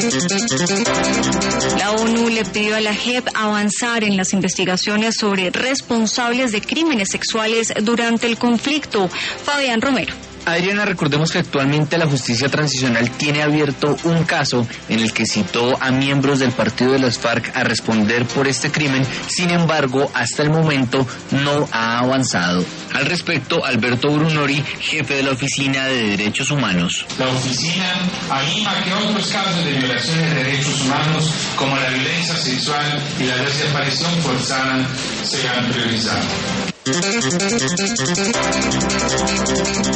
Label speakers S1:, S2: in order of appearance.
S1: La ONU le pidió a la JEP avanzar en las investigaciones sobre responsables de crímenes sexuales durante el conflicto. Fabián Romero.
S2: Adriana, recordemos que actualmente la Justicia Transicional tiene abierto un caso en el que citó a miembros del partido de las FARC a responder por este crimen. Sin embargo, hasta el momento no ha avanzado. Al respecto, Alberto Brunori, jefe de la Oficina de Derechos Humanos.
S3: La oficina anima que otros casos de violaciones de derechos humanos, como la violencia sexual y la desaparición forzada, sean priorizados.